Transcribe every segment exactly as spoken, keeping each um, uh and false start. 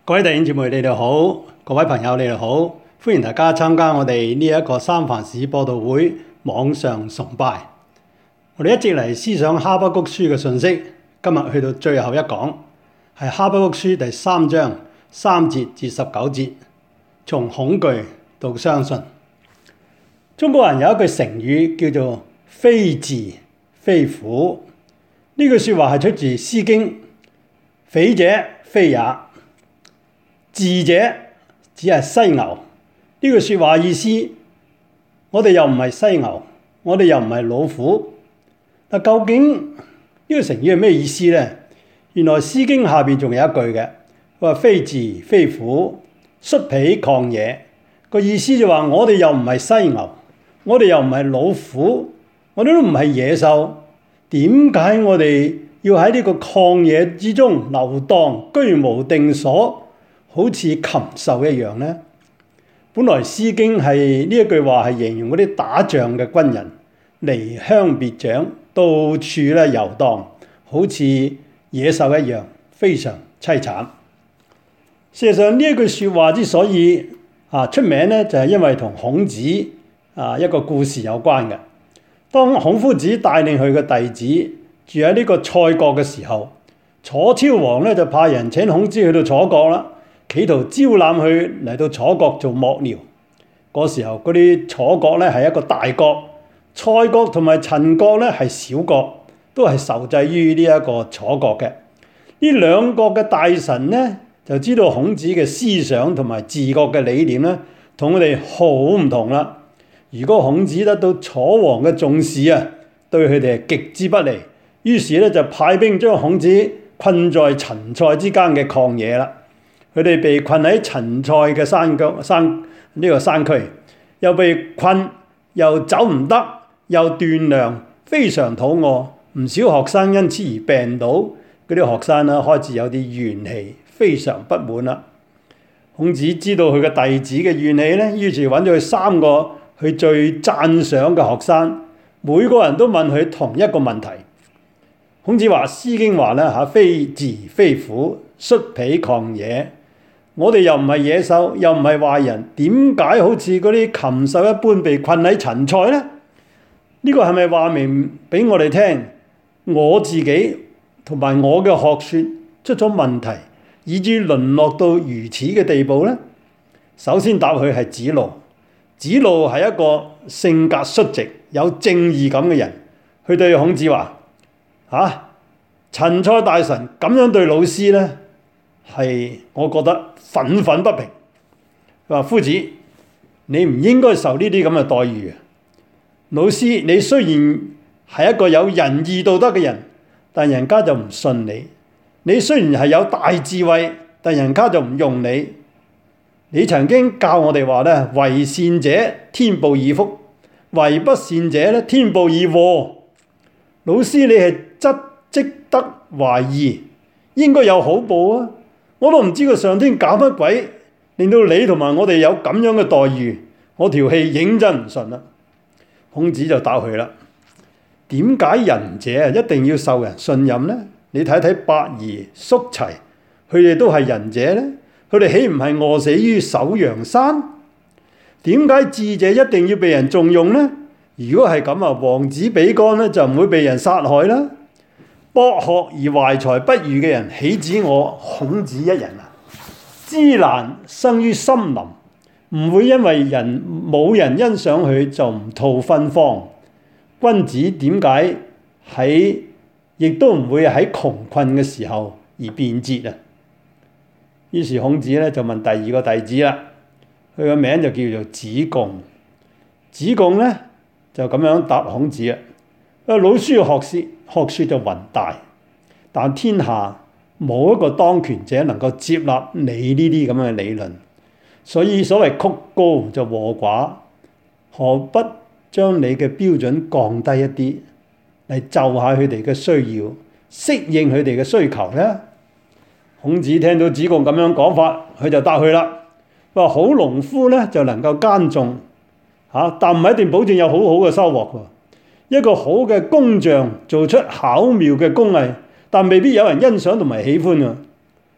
各位弟兄姊妹，你哋好，各位朋友，你哋好，歡迎大家參加我哋呢一個三藩市播道會網上崇拜。我哋一直嚟思想哈巴谷書嘅信息，今日去到最後一講，係哈巴谷書第三章三節至十九節，從恐懼到相信。中國人有一句成語叫做非治非苦，呢句說話係出自《詩經》，匪者非也，治者只係犀牛。呢句說話意思，我哋又唔係犀牛，我哋又唔係老虎。但究竟呢個成語係咩意思呢？原來《詩經》下邊仲有一句嘅，佢話非治非虎，率彼曠野。個意思就話我哋又唔係犀牛，我哋又唔係老虎，我哋都唔係野獸。點解我哋要喺呢個曠野之中流蕩，居無定所？好似禽獸一樣呢？本來《詩經》係呢一句話係形容嗰啲打仗嘅軍人，離鄉別井，到處咧遊蕩，好似野獸一樣，非常淒慘。事實上呢一句説話之所以啊出名咧，就係因為同孔子啊一個故事有關嘅。當孔夫子帶領佢嘅弟子住喺呢個蔡國嘅時候，楚昭王咧就派人請孔子去到楚國啦。企圖招攬佢嚟到楚國做幕僚。嗰時候嗰啲楚國咧係一個大國，蔡國同埋陳國咧係小國，都係受制於呢一個楚國嘅。呢兩國嘅大臣咧就知道孔子嘅思想同埋治國嘅理念咧，同佢哋好唔同啦。如果孔子得到楚王嘅重視啊，對佢哋係極之不利。於是咧就派兵將孔子困在陳蔡之間嘅曠野啦。佢哋被困喺陳蔡嘅山腳山呢個山區，又被困，又走唔得，又斷糧，非常肚餓。唔少學生因此而病倒。嗰啲學生咧開始有啲怨氣，非常不滿啦。孔子知道佢嘅弟子嘅怨氣咧，於是揾咗佢三個佢最讚賞嘅學生，每個人都問佢同一個問題。孔子話：《詩經》話咧嚇，非治非虎，率彼曠野。我哋又唔係野獸，又唔係壞人，點解好似嗰啲禽獸一般被困喺陳蔡呢？呢個係咪話明俾我哋聽，我自己同埋我嘅學説出咗問題，以致淪落到如此嘅地步呢？首先答佢係子路。子路係一個性格率直、有正義感嘅人。佢對孔子話：嚇，陳蔡大臣咁樣對老師呢，係我覺得憤憤不平。佢話：夫子，你唔應該受呢啲咁嘅待遇。老師，你雖然係一個有仁義道德嘅人，但人家就唔信你。你雖然係有大智慧，但人家就唔用你。你曾經教我哋話咧，為善者天報以福，為不善者咧天報以禍。老師，你係質積德懷義，應該有好報啊！我都唔知個上天搞乜鬼，令到你同埋我哋有咁樣嘅待遇，我條氣認真唔順啦。孔子就答佢啦：點解仁者一定要受人信任呢？你睇睇伯夷、叔齊，佢哋都係仁者呢？佢哋豈唔係餓死於首陽山？點解智者一定要被人重用呢？如果係咁啊，王子比干咧就唔會被人殺害啦。博學而懷才不遇嘅人，豈止我孔子一人啊？芝蘭生於森林，唔會因為人冇人欣賞佢就唔吐芬芳。君子點解喺亦都唔會喺窮困嘅時候而變節啊？於是孔子咧就問第二個弟子啦，佢個名就叫做子貢。子貢咧就咁樣答孔子啊：老師嘅學説學説就宏大，但天下冇一個當權者能夠接納你呢啲咁嘅理論，所以所謂曲高就和寡，何不將你嘅標準降低一啲，嚟就下佢哋嘅需要，適應佢哋嘅需求呢？孔子聽到子貢咁樣講法，佢就答佢啦。佢話：好農夫咧就能夠耕種嚇，但唔係一定保證有好好嘅收穫喎。一個好嘅工匠做出巧妙嘅工藝，但未必有人欣賞同埋喜歡啊。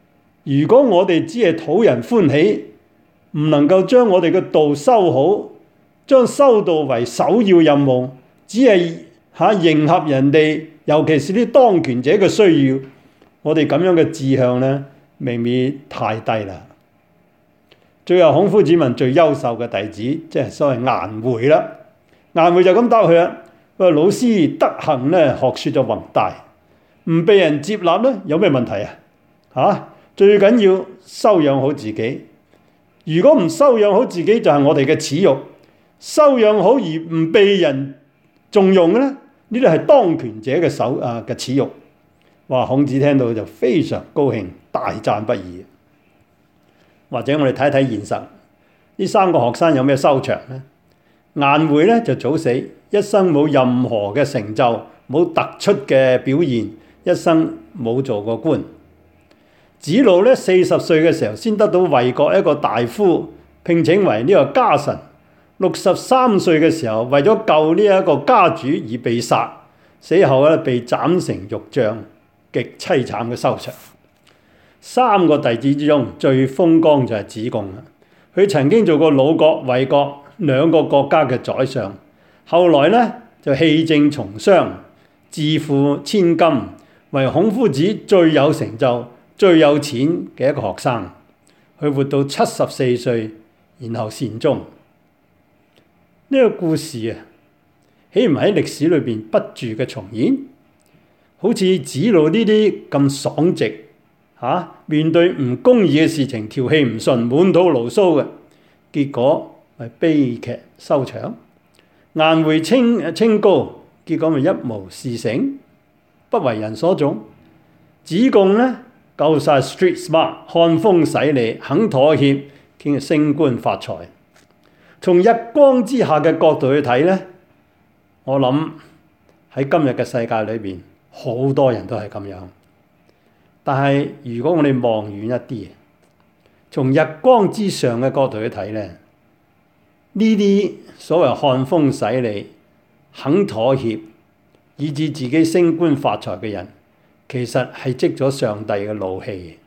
如果我哋只係討人歡喜，唔能夠將我哋嘅道修好，將修道為首要任務，只係嚇迎合人哋，尤其是啲當權者嘅需要，我哋咁樣嘅志向咧，未免太低啦。最後孔夫子問最優秀嘅弟子，即係所謂顏回啦。顏回就咁答佢啦：喂，老師德行咧，學説就宏大，唔被人接納咧，有咩問題啊？嚇、啊，最緊要修養好自己。如果唔修養好自己，就係我哋嘅恥辱；修養好而唔被人重用嘅咧，呢啲係當權者嘅手啊嘅恥辱。哇！孔子聽到就非常高興，大讚不已。或者我哋睇睇現實，呢三個學生有咩收場呢？顏回咧就早死，一生冇任何嘅成就，冇突出嘅表現，一生冇做過官。子路咧四十歲嘅時候先得到魏國一個大夫聘請為呢個家臣，六十三歲嘅時候為咗救呢一個家主而被殺，死後咧被斬成肉醬，極凄慘嘅收場。三個弟子之中最風光就係子貢啦，佢曾經做過魯國、魏國兩個國家嘅宰相，後來咧就棄政從商，致富千金，為孔夫子最有成就、最有錢嘅一個學生。佢活到七十四歲，然後善終。呢個故事啊，豈唔係喺歷史裏邊不住嘅重演？好似子路呢啲咁爽直嚇、啊，面對唔公義嘅事情條氣唔順，滿肚牢騷嘅，結果咪悲劇收場。顏回清清高，結果咪一無是成，不為人所重。子貢咧夠晒 street smart，看風使舵，肯妥協，竟然升官發財。從日光之下嘅角度去睇咧，我諗喺今日嘅世界裏邊，好多人都係咁樣。但係如果我哋望遠一啲，從日光之上嘅角度去睇咧，呢啲所謂看風使舵、肯妥協，以致自己升官發財嘅人，其實係積咗上帝嘅怒氣。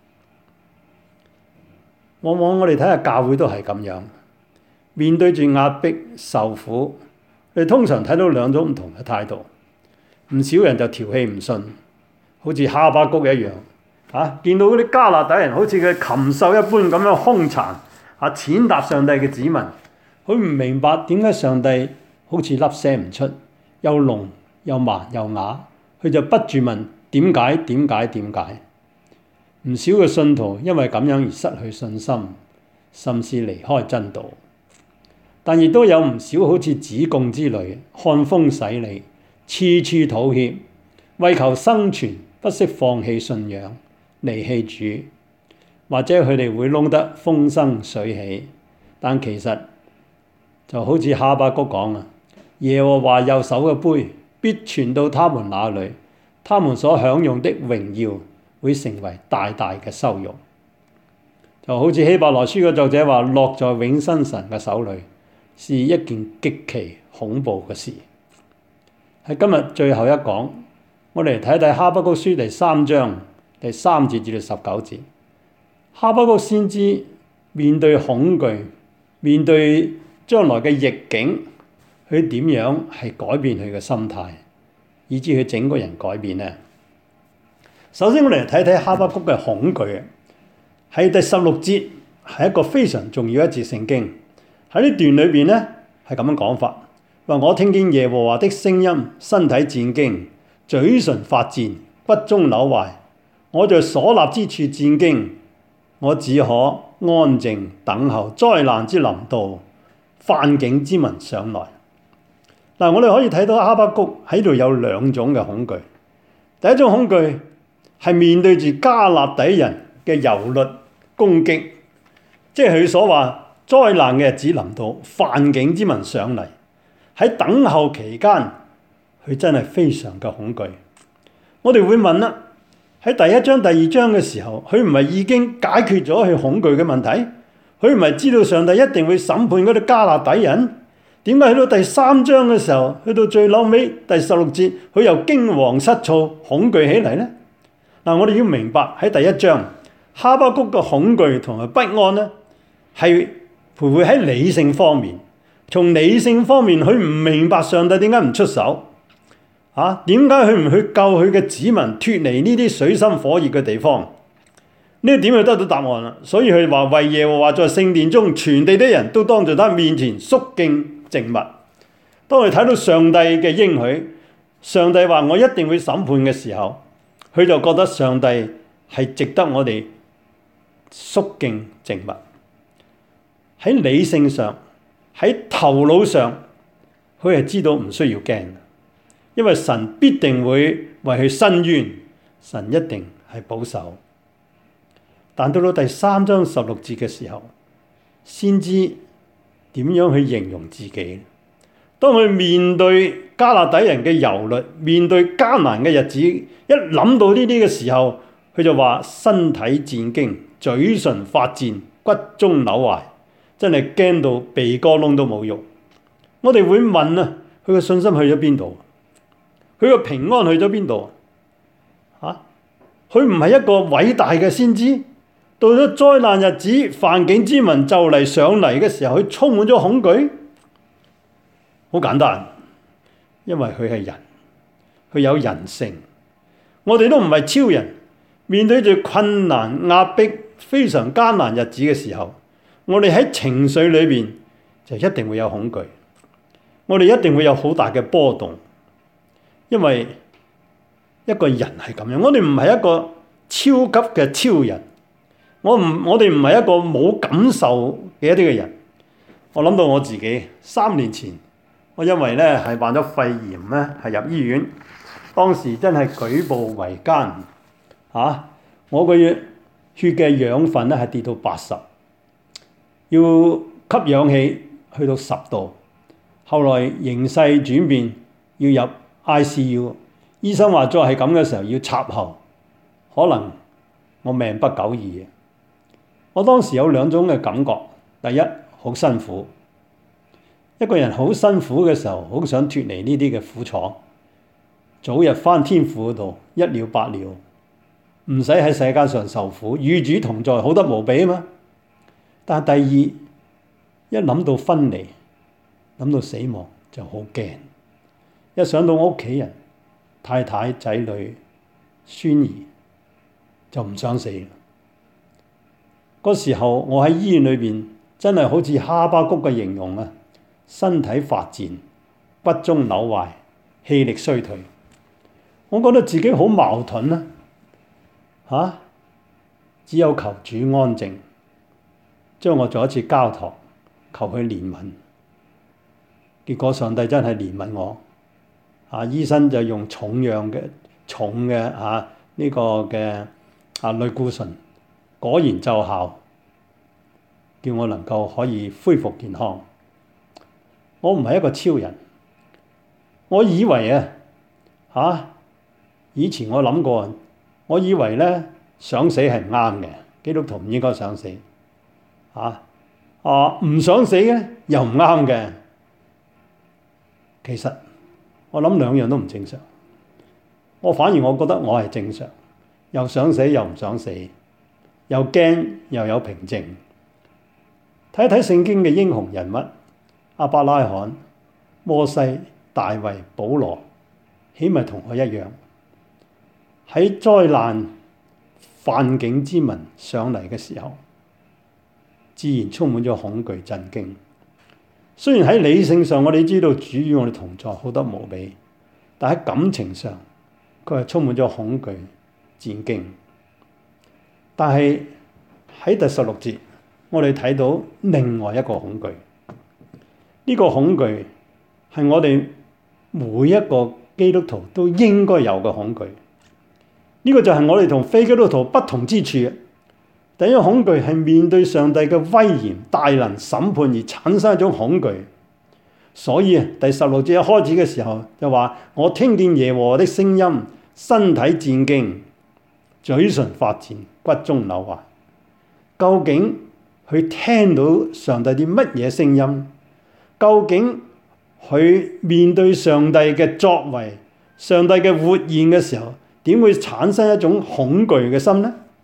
往往我哋睇下教會都係咁樣，面對住壓迫受苦，你通常睇到兩種唔同嘅態度。唔少人就條氣唔順，好似哈巴谷一樣。啊！見到嗰啲迦勒底人好似佢禽獸一般咁樣兇殘，啊，踐踏上帝嘅子民，佢唔明白點解上帝好似粒聲唔出，又聾又盲又啞，佢就不住問點解點解點解。唔少嘅信徒因為咁樣而失去信心，甚至離開真道。但亦都有唔少好似子貢之類，看風使舵，處處妥協，為求生存不惜放棄信仰，離棄主，或者佢哋會弄得風生水起，但其實就好似哈巴谷講啊，耶和華右手嘅杯必傳到他們那裏，他們所享用的榮耀會成為大大嘅羞辱。就好似希伯來書嘅作者話，落在永生神嘅手裏是一件極其恐怖嘅事。喺今日最後一講，我哋嚟睇睇哈巴谷書第三章第三節至到十九節。哈巴谷先知面對恐懼，面對將來嘅逆境，佢點樣係改變佢嘅心態，以致佢整個人改變呢？首先我哋嚟睇睇哈巴谷嘅恐懼。喺第十六節係一個非常重要一節聖經。喺呢段裏邊咧係咁樣講法，話我聽見耶和華的聲音，身體戰驚，嘴唇發顫，骨中朽壞。我在所立之處戰驚，我只可安靜等候災難之臨到，犯境之民上來。嗱，我哋可以睇到哈巴谷喺度有兩種嘅恐懼。第一種恐懼係面對住迦勒底人嘅遊律攻擊，即係佢所話災難嘅日子臨到，犯境之民上嚟。喺等候期間，佢真係非常嘅恐懼。我哋會問啦，喺第一章、第二章嘅時候，佢唔係已經解決咗佢恐懼嘅問題？佢唔係知道上帝一定會審判嗰啲迦勒底人？點解去到第三章嘅時候，去到最後尾第十六節，佢又驚惶失措、恐懼起嚟呢？嗱，我哋要明白喺第一章， 哈巴谷嘅恐懼同埋不安咧，係徘徊喺理性方面。從理性方面，佢唔明白上帝點解唔出手啊？點解佢唔去救佢嘅子民脫離呢啲水深火熱嘅地方？呢一點佢得到答案啦。所以佢話為耶和華在聖殿中，全地的人都當在他面前肅敬靜默。當佢睇到上帝嘅應許，上帝話我一定會審判嘅時候，佢就覺得上帝係值得我哋肅敬靜默。喺理性上，喺頭腦上，佢係知道唔需要驚，因為神必定會為佢伸冤，神一定係保守。但到到第三章十六節嘅時候，先知點樣去形容自己？當佢面對迦勒底人嘅遊律，面對艱難嘅日子，一諗到呢啲嘅時候，佢就話身體戰驚，嘴唇發顫，骨中朽壞，真係驚到鼻哥窿都冇肉。我哋會問啊，佢嘅信心去咗邊度？佢嘅平安去咗邊度？啊，佢唔係一個偉大嘅先知，到咗災難日子，犯境之民就嚟上嚟嘅時候，佢充滿咗恐懼。好簡單，因為佢係人，佢有人性。我哋都唔係超人，面對住困難壓迫非常艱難日子嘅時候，我哋喺情緒裏邊就一定會有恐懼，我哋一定會有好大嘅波動，因為一個人係咁樣。我哋唔係一個超級嘅超人，我唔我哋唔係一個冇感受嘅一啲嘅人。我諗到我自己三年前。我因為咧係患咗肺炎咧，係入醫院，當時真係舉步維艱嚇。我個血嘅氧分咧係跌到八十，要吸氧氣去到十度。後來形勢轉變，要入 I C U， 醫生話再係咁嘅時候要插喉，可能我命不久矣。我當時有兩種嘅感覺，第一好辛苦。一個人好辛苦嘅時候，好想脫離呢啲嘅苦楚，早日返天父嗰度一了百了，唔使喺世界上受苦，與主同在，好得無比啊嘛。但係第二，一諗到分離，諗到死亡就好驚，一想到我屋企人、太太、仔女、孫兒，就唔想死。嗰時候我喺醫院裏邊，真係好似哈巴谷嘅形容啊！身體發顫，骨中朽壞，氣力衰退。我覺得自己好矛盾啊！嚇，只有求主安靜，將我做一次交託，求佢憐憫。結果上帝真係憐憫我。啊，醫生就用重樣嘅重嘅啊呢個嘅啊類固醇，果然奏效，叫我能夠可以恢復健康。我唔係一個超人，我以為啊嚇，以前我諗過，我以為咧想死係唔啱嘅，基督徒唔應該想死，嚇啊唔想死嘅又唔啱嘅。其實我諗兩樣都唔正常，我反而我覺得我係正常，又想死又唔想死，又驚又有平靜。睇一睇聖經嘅英雄人物。亞伯拉罕、摩西、大衛、保羅，豈唔係同我一樣？喺災難犯境之民上嚟嘅時候，自然充滿咗恐懼震驚。雖然喺理性上我哋知道主與我哋同在，好得無比，但喺感情上佢係充滿咗恐懼戰驚。但係喺第十六節，我哋睇到另外一個恐懼。呢個恐懼係我哋每一個基督徒都應該有嘅恐懼。呢個就係我哋同非基督徒不同之處。第一個恐懼係面對上帝嘅威嚴、大能審判而產生一種恐懼。所以第十六節一開始嘅時候就話：我聽見耶和華的聲音，身體戰驚，嘴唇發顫，骨中朽壞。究竟佢聽到上帝啲乜嘢聲音？究竟佢面對上帝嘅作為、上帝嘅活現嘅時候，點會產生一種恐懼嘅心呢？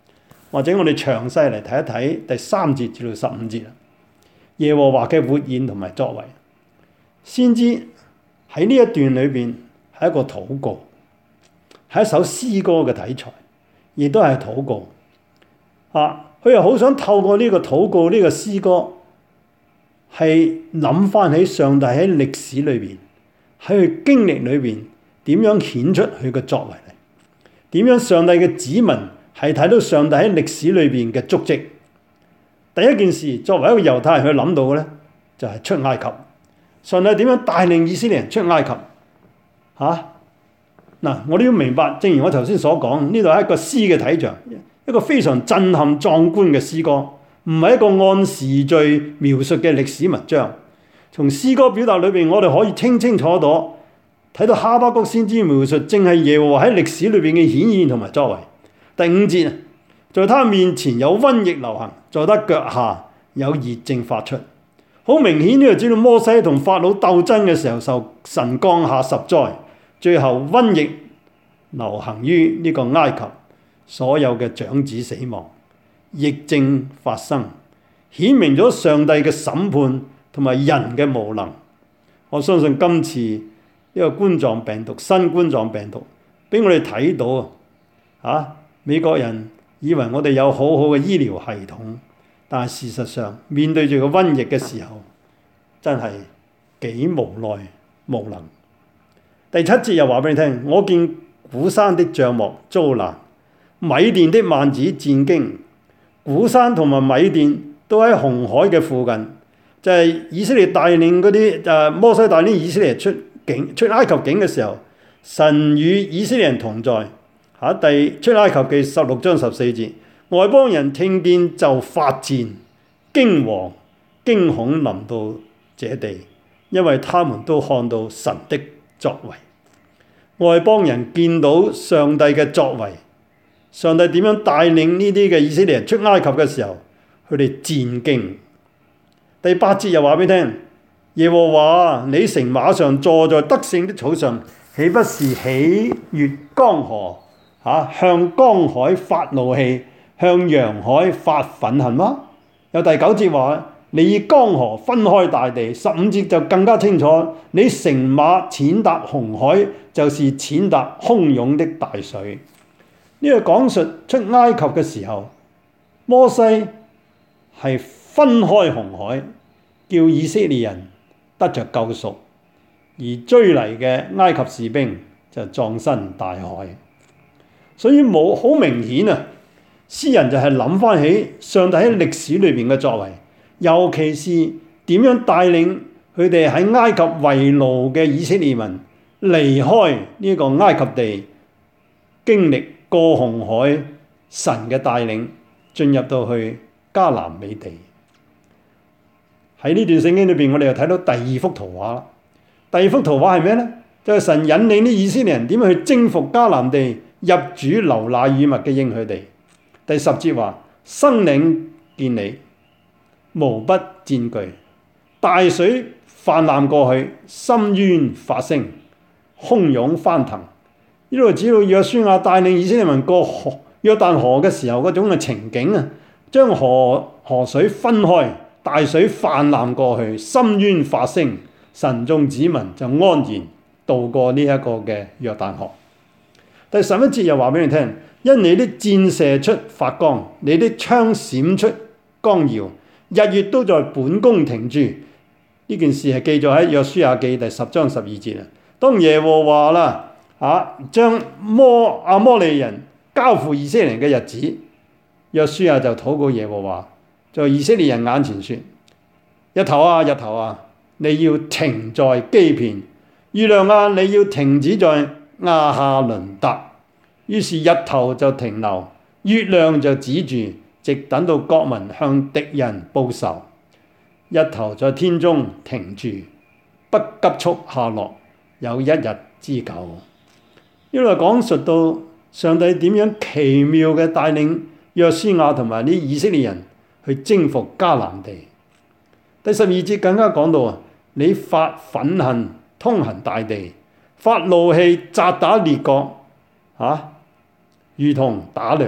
或者我哋詳細嚟睇一睇第三節至到十五節啦。耶和華嘅活現同埋作為，先知喺呢一段裏邊係一個禱告，係一首詩歌嘅題材，亦都係禱告。啊，佢又好想透過呢個禱告、呢個詩歌，係諗翻起上帝喺歷史裏邊，喺佢經歷裏邊點樣顯出佢嘅作為嚟，點樣上帝嘅子民係睇到上帝喺歷史裏邊嘅足跡。第一件事，作為一個猶太人去諗到嘅咧，就係出埃及。上帝點樣帶領以色列人出埃及？嚇、啊、嗱，我哋要明白，正如我頭先所講，呢度係一個詩嘅體像，一個非常震撼壯觀嘅詩歌，唔係一個按時序描述嘅歷史文章。從詩歌表達裏邊，我哋可以清清楚楚睇到哈巴谷先知描述，正係耶和華喺歷史裏邊嘅顯現同埋作為。第五節，在他面前有瘟疫流行，在他腳下有熱症發出。好明顯呢個知道摩西同法老鬥爭嘅時候，受神降下十災，最後瘟疫流行於呢個埃及，所有嘅長子死亡，疫症發生，顯明咗上帝嘅審判同埋人嘅無能。我相信今次呢個冠狀病毒、新冠狀病毒俾我哋睇到啊！啊，美國人以為我哋有好好嘅醫療系統，但係事實上面對住個瘟疫嘅時候，真係幾無奈無能。第七節又話俾你聽，我見古山的帳幕遭難，米甸的幔子戰驚。古山同埋米甸都喺紅海嘅附近，就係、是、以色列帶領嗰啲誒摩西帶領以色列出境出埃及境嘅時候，神與以色列人同在。嚇，第出埃及記十六章十四節，外邦人聽見就發戰，驚惶驚恐臨到這地，因為他們都看到神的作為。外邦人見到上帝嘅作為，上帝點樣帶領呢啲嘅以色列人出埃及嘅時候，佢哋戰驚。第八節又話俾你聽，耶和華你乘馬上坐在得勝的草上，豈不是喜悅江河？啊、向江海發怒氣，向洋海發憤恨嗎？有第九節話，你以江河分開大地。十五節就更加清楚，你乘馬踐踏紅海，就是踐踏洶湧的大水。呢、這個講述出埃及嘅時候，摩西係分開紅海，叫以色列人得着救贖，而追嚟嘅埃及士兵就葬身大海。所以冇好明顯啊！詩人就係諗翻起上帝喺歷史裏邊嘅作為，尤其是點樣帶領佢哋喺埃及為奴嘅以色列民離開呢個埃及地，經歷過紅海神嘅帶領，進入到去迦南美地。喺呢段聖經裏邊，我哋又睇到第二幅圖畫啦。第二幅圖畫係咩呢？就係、是、神引領啲以色列人點樣去征服迦南地，入主流奶與蜜嘅應許地。第十節話：生靈見你，無不戰懼；大水泛濫過去，深淵發聲，洶湧翻騰。呢度指到約書亞帶領以色列民過約旦河嘅時候嗰種嘅情景啊，將河河水分開，大水泛濫過去，深淵發聲，神眾子民就安然渡過呢一個嘅約旦河。第十一節又話俾你聽，因你的箭射出發光，你的槍閃出光耀，日月都在本宮停住。呢件事係記載喺約書亞記第十章十二節啊。當耶和華啦啊將摩亞摩利人交付以色列人嘅日子，約書亞就禱告耶和華，在以色列人眼前說：日頭啊日頭啊，你要停在基遍；月亮啊，你要停止在亞哈倫達。於是日頭就停留，月亮就止住，直等到國民向敵人報仇。日頭在天中停住，不急速下落，有一日之久。因為講述到上帝點樣奇妙嘅帶領約書亞同埋啲以色列人去征服迦南地。第十二節更加講到啊，你發憤恨通行大地，發怒氣責打列國，啊，如同打糧，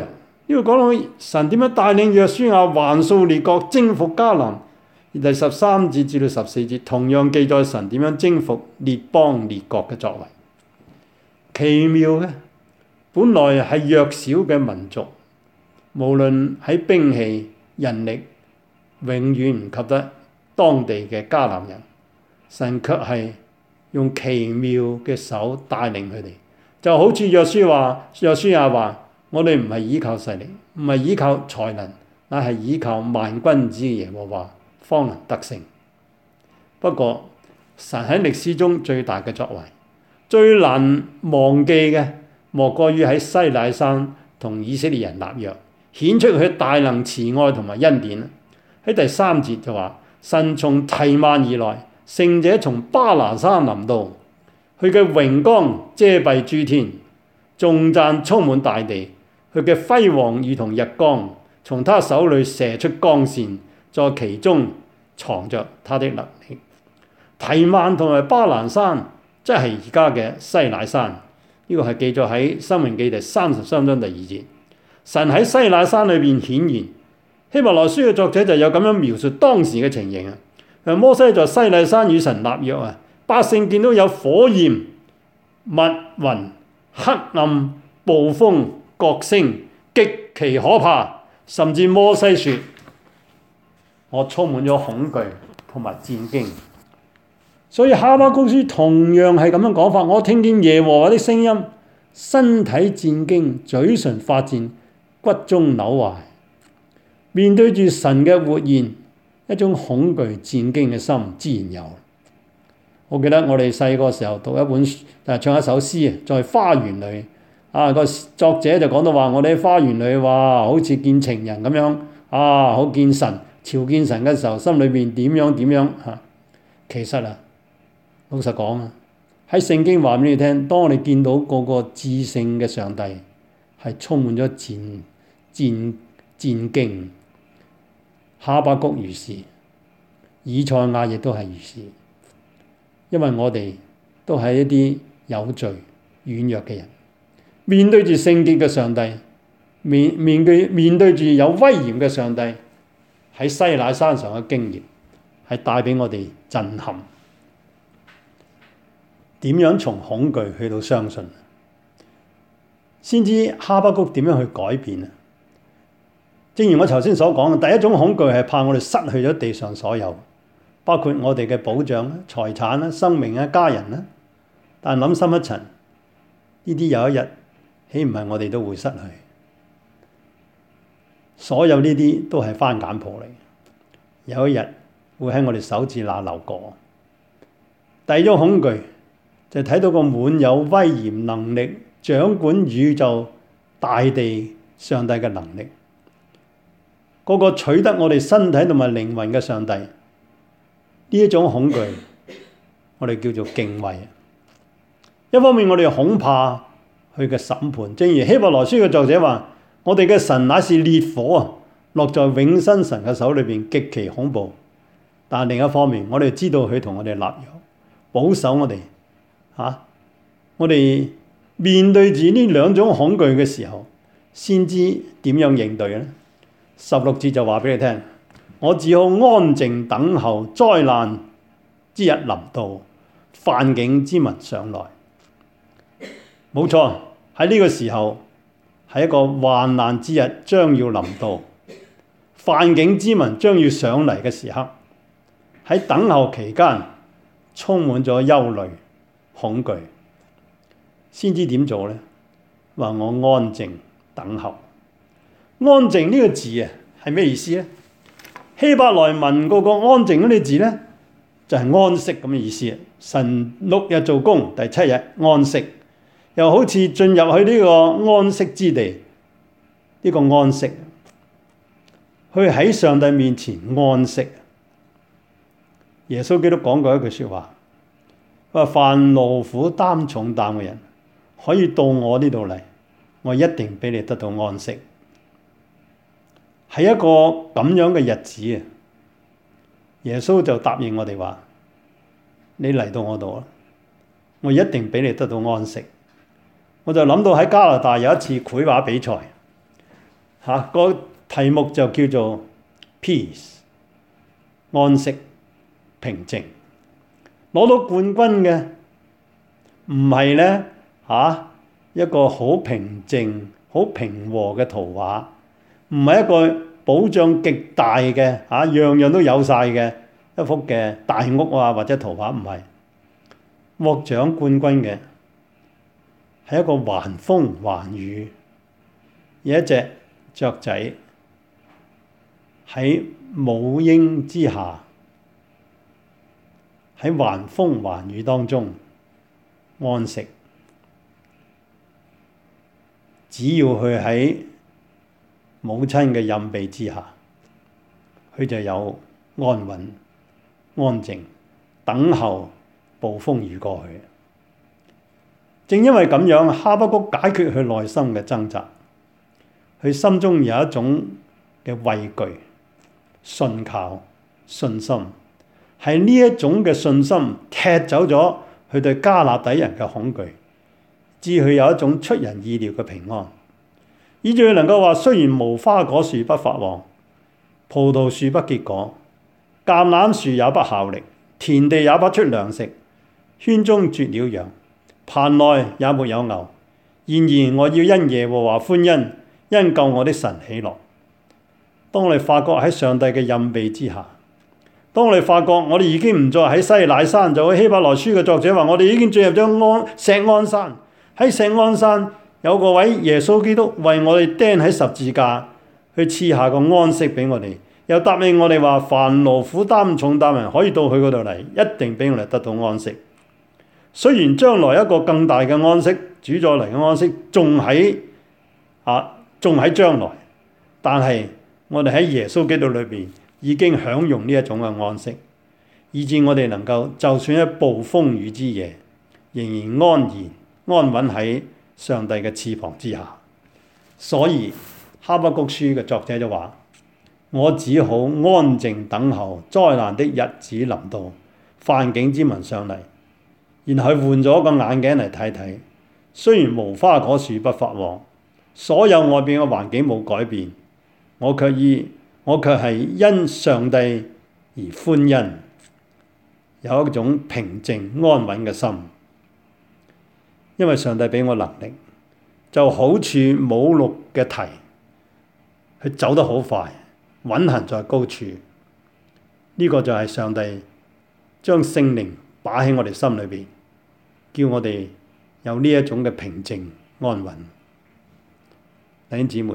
呢個講到神點樣帶領約書亞橫掃列國，征服迦南。而第十三節至到十四節同樣記載神點樣征服列邦列國嘅作為。奇妙嘅，本來係弱小嘅民族，無論喺兵器人力，永遠唔及得當地嘅迦南人。神卻係用奇妙嘅手帶領佢哋，就好似約書話，約書亞話：我哋唔係依靠勢力，唔係依靠才能，乃係依靠萬軍之耶和華，方能得勝。不過神喺歷史中最大嘅作為，最難忘記嘅，莫過於喺西乃山同以色列人立約，顯出佢大能慈愛同埋恩典。喺第三節就話：神從提幔而來，聖者從巴蘭山臨到，佢嘅榮光遮蔽諸天，頌讚充滿大地。佢嘅輝煌如同日光，從他手裏射出光線，在其中藏着他的能力。提幔同埋巴蘭山，即係而家嘅西乃山。呢、這個係記載喺《申命記》第三十三章第二節。神喺西乃山裏邊顯現。希伯來書嘅作者就有咁樣描述當時嘅情形啊。摩西在西乃山與神立約啊，百姓見到有火焰、密雲、黑暗、暴風、角聲，極其可怕，甚至摩西說：我充滿咗恐懼同埋戰驚。所以哈巴谷書同樣係咁樣講法：我聽見耶和華的聲音，身體戰驚，嘴唇發顫，骨中扭壞。面對住神嘅活現，一種恐懼戰驚嘅心自然有。我記得我哋細個時候讀一本誒唱一首詩啊，在花園裏啊，個作者就講到話：我哋喺花園裏，哇，好似見情人咁樣啊，好見神，朝見神嘅時候，心裏邊點樣點樣嚇。其實啊，老實講啊，喺聖經話俾你聽，當我哋見到嗰個至聖嘅上帝係充滿咗戰戰戰驚。哈巴谷如是，以賽亞亦都係如是，因為我哋都係一啲有罪軟弱嘅人，面對住聖潔嘅上帝，面面對面對住有威嚴嘅上帝，喺西乃山上嘅經驗係帶俾我哋震撼。點樣從恐懼去到相信，先知哈巴谷點樣去改變啊？正如我頭先所講嘅，第一種恐懼係怕我哋失去咗地上所有，包括我哋嘅保障啦、財產啦、生命啦、家人啦。但諗深一層，呢啲有一日，豈唔係我哋都會失去？所有呢啲都係番梘泡嚟，有一日會喺我哋手指那流過。第二種恐懼就睇到個滿有威嚴能力、掌管宇宙大地上帝嘅能力。嗰個取得我哋身體同埋靈魂嘅上帝，呢一種恐懼，我哋叫做敬畏。一方面我哋恐怕佢嘅審判，正如希伯來書嘅作者話：我哋嘅神乃是烈火啊，落在永生神嘅手裏邊，極其恐怖。但另一方面，我哋知道佢同我哋立約，保守我哋。嚇、啊，我哋面對住呢兩種恐懼嘅時候，先知點樣應對呢？十六節就話俾你聽，我只好安靜等候災難之日臨到，犯境之民上來。冇錯，喺呢個時候係一個患難之日將要臨到，犯境之民將要上嚟嘅時刻。喺等候期間，充滿咗憂慮、恐懼。先知點做呢？話我安靜等候。安靜呢個字啊，係咩意思呢？希伯來文嗰個安靜嗰啲字呢，就係、是、安息咁嘅意思。神六日做工，第七日安息，又好似進入去呢個安息之地，呢、這個安息，去喺上帝面前安息。耶穌基督講過一句說話，佢話：凡勞苦擔重擔嘅人，可以到我呢度嚟，我一定俾你得到安息。係一個咁樣嘅日子啊！耶穌就答應我哋話：你嚟到我度啦，我一定俾你得到安息。我就諗到喺加拿大有一次繪畫比賽， 嚇、啊，個題目就叫做 Peace， 安息、平靜。攞到冠軍嘅唔係咧嚇一個好平靜、好平和嘅圖畫，唔係一個保障極大嘅嚇、啊，樣樣都有晒嘅一幅嘅大屋啊，或者圖畫，唔係。獲獎冠軍嘅係一個橫風橫雨，有一隻雀仔喺母鷹之下，喺橫風橫雨當中安息。只要佢喺母親嘅蔭庇之下，佢就有安穩、安靜，等候暴風雨過去。正因為咁樣，哈巴谷解決佢內心嘅掙扎，佢心中有一種嘅畏懼、信靠、信心，係呢一種嘅信心踢走咗佢對加勒底人嘅恐懼，至佢有一種出人意料嘅平安，以至佢能夠話：雖然無花果樹不發旺，葡萄樹不結果，橄欖樹也不效力，田地也不出糧食，圈中絕了羊，棚內也沒有牛。然而我要因耶和華歡欣，因救我的神喜樂。當我哋發覺喺上帝嘅蔭庇之下，當我哋發覺我哋已經唔再喺西乃山，就好似希伯來書嘅作者話：我哋已經進入咗安錫安山。喺錫安山有個位耶穌基督為我哋釘喺十字架，去賜下個安息俾我哋，又答應我哋話：凡勞苦擔重擔人可以到佢嗰度嚟，一定俾我哋得到安息。雖然將來一個更大嘅安息，主再嚟嘅安息仲喺啊，仲喺將來，但係我哋喺耶穌基督裏邊已經享用呢一種嘅安息，以致我哋能夠就算喺暴風雨之夜，仍然安然安穩喺上帝嘅翅膀之下。所以哈巴谷書嘅作者就話：我只好安靜等候災難的日子臨到，犯境之民上嚟。然後換咗個眼鏡嚟睇睇，雖然無花果樹不發旺，所有外邊嘅環境冇改變，我卻以我卻係因上帝而歡欣，有一種平靜安穩嘅心。因為上帝俾我能力，就好似母鹿嘅蹄，佢走得好快，穩行在高處。呢、這個就係上帝將聖靈擺喺我哋心裏邊，叫我哋有呢一種嘅平靜安穩。弟兄姊妹，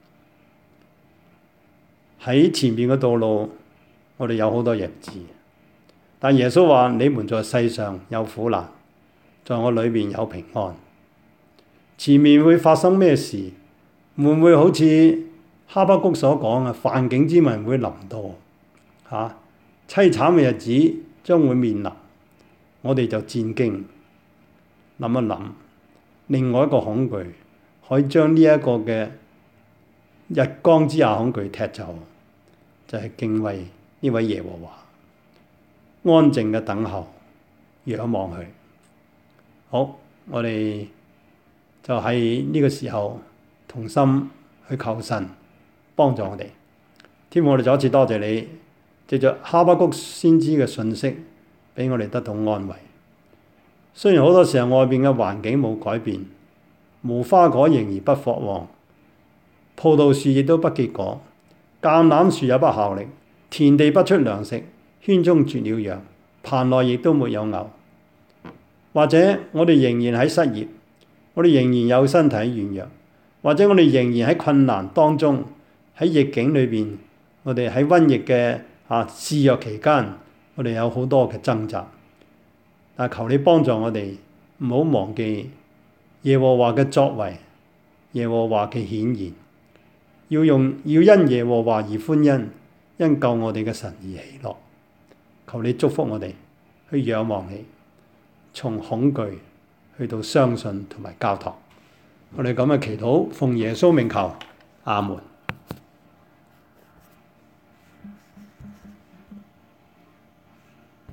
喺前面嘅道路，我哋有好多日子，但耶穌話：你們在世上有苦難，在我裏面有平安。前面會發生咩事？會唔會好似哈巴谷所講啊？犯境之民會臨到嚇，凄慘嘅日子將會面臨。我哋就戰驚，諗一諗，另外一個恐懼可以將呢一個嘅日光之下恐懼踢走，就係、是、敬畏呢位耶和華，安靜嘅等候，仰望佢。好，我哋就喺呢個時候同心去求神幫助我哋。天父，我哋再一次多謝你，藉着哈巴谷先知嘅信息，俾我哋得到安慰。雖然好多時候外邊嘅環境冇改變，無花果仍然不發旺，葡萄樹亦都不結果，橄欖樹也不效力，田地不出糧食，圈中絕了羊，棚內亦都沒有牛。或者我哋仍然喺失業，我哋仍然有身體軟弱，或者我哋仍然喺困難當中，喺逆境裏邊，我哋喺瘟疫嘅啊肆虐期間，我哋有好多嘅掙扎。但求你幫助我哋，唔好忘記耶和華嘅作為，耶和華嘅顯現，要用要因耶和華而歡欣，因救我哋嘅神而喜樂。求你祝福我哋去仰望你，從恐懼去到相信同埋交託。我哋咁嘅祈禱，奉耶穌名求，阿門。